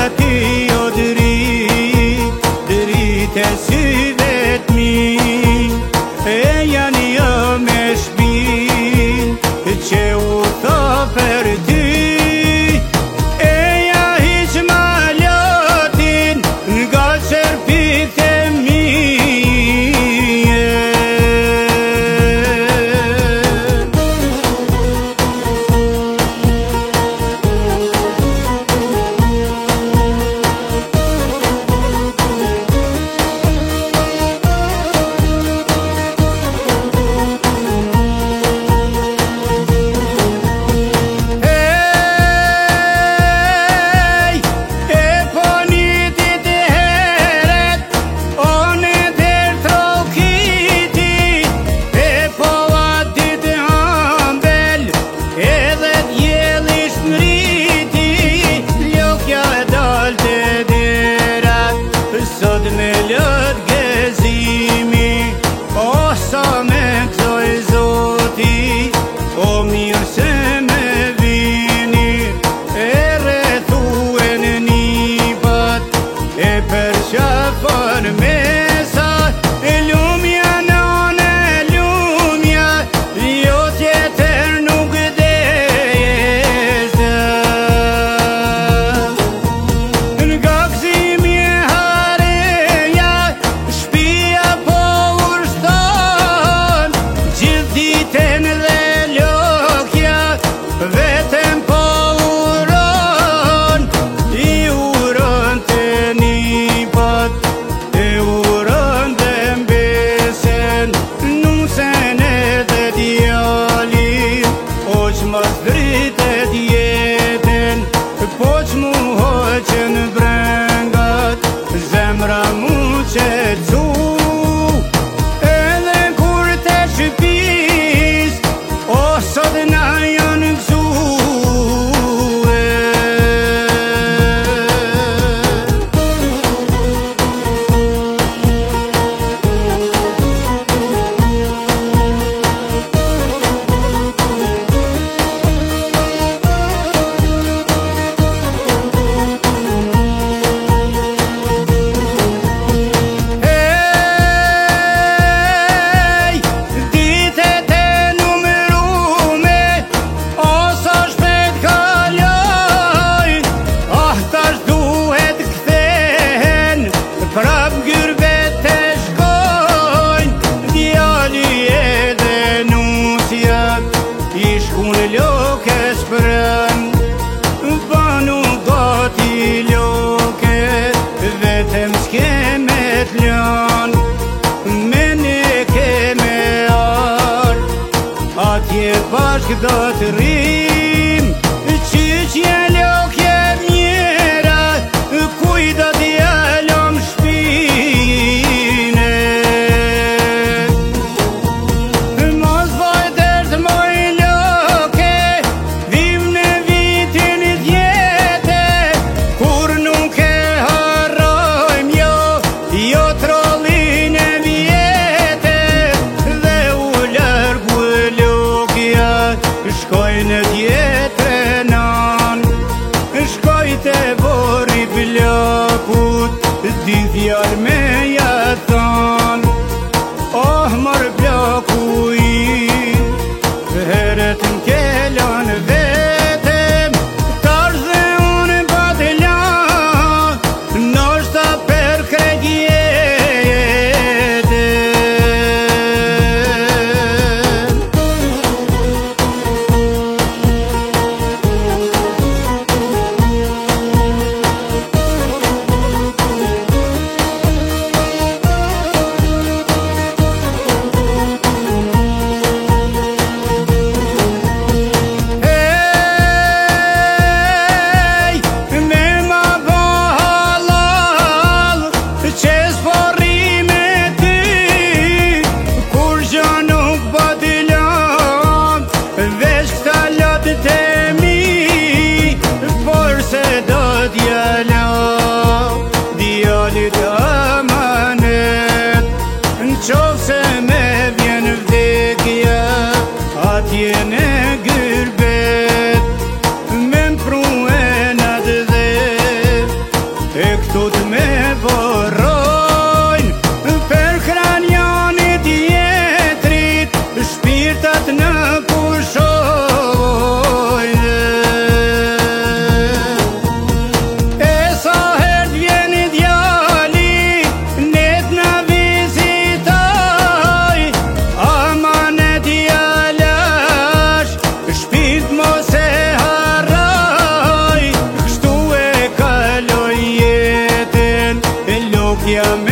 ti o drit e syvet mi e janë jo me shpin që u tho për ty e ja hiq ma lotin nga qërpik të mi sot me lët gëzimi o sa me këtoj zoti o mirë se me vini e rrethuen nipat e përqafon mesa e lumja nane lumja jo tjetër nuk deshte nga gëzimi ditën dhe lokja vetëm po uron i uron të nipat e uron dhe mbesen nusen edhe djalin o që mos dritet jetën po që mu hoqën brengat zemra mu qetsu sot na janë gëzue prap gyrbet të shkojnë djali edhe nusja i shkun lokes prën banu gati loke vetëm s'keme t'lan me ne keme ar atje bashk do të rrim qyqje lokje mjera kujda djalom shkojnë tjetrenan shkoj të bori plakut di fjall me jatan oh mër plaku i heret n'kelon vetem tash dhe unë badlan nështë për kregje Jam